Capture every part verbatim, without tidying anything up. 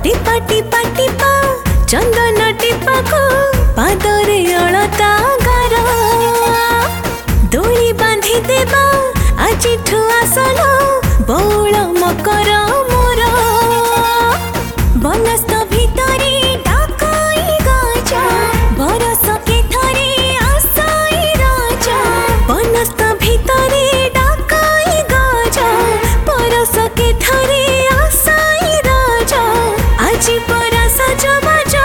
टिपा टिपा टिपा चंदन टिपा को पादरे अलता गार दोली बांधी देबा आज आसल बौल मकर मोर बनस्थ भितरे डाकाई गजा बरस के थरे आसाई राजा बनस्थ भितरे डाकाई गजा बरस के थरे आसाई राजा आज बरस जबजा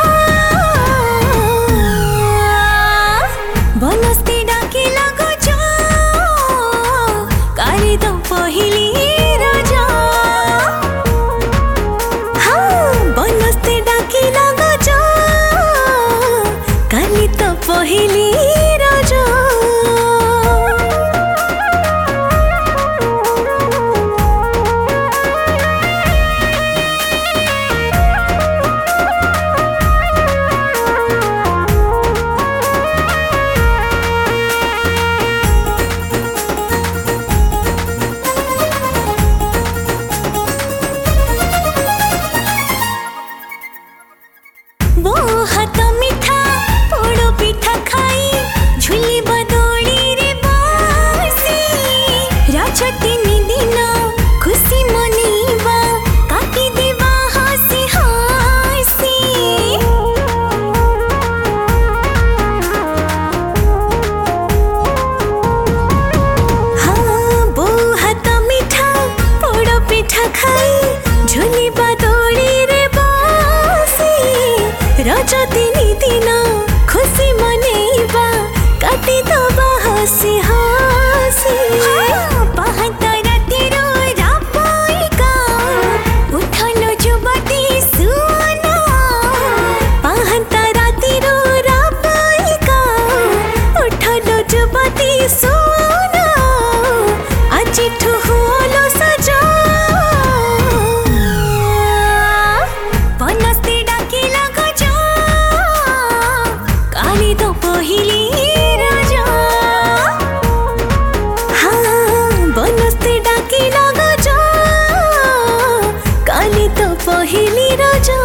बनस्ती डाके लगजा कारी तो पहिली राजा हाँ बनस्ती डाके लगजा कारी तो पहिली राजा वो हाथ मिठा पोड़ो पिठा खाई झुली बदोड़ी रे बासी राजा तीन दिन खुशी मनीबा काटी देवा हसी हसी हाँ वो हाथ मिठा पोड़ो पिठा खाई झुली बदोड़ी रे राजा तीन दिन खुशी मनेबा काटी दबा हसी हसी पहता रातिर रापाइका उठलो जुबती सुना पहता रातिर रापाइका उठलो जुबती सुना आज ठुलो सजा बनस्ती डाके लगजा कारी तो पहिली राजा हाँ बनस्ती डाके लगजा कारी तो पहिली राजा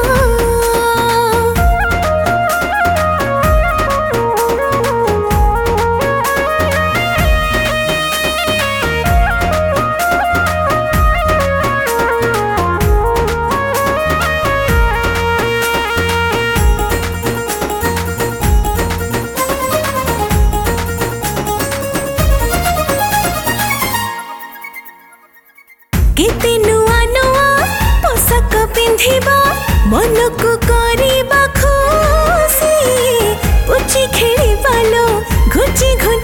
केते नुआ नुआ पोशाक पिंधिबा मन को करिबा खुशी पुची खेली बालो घुची घुची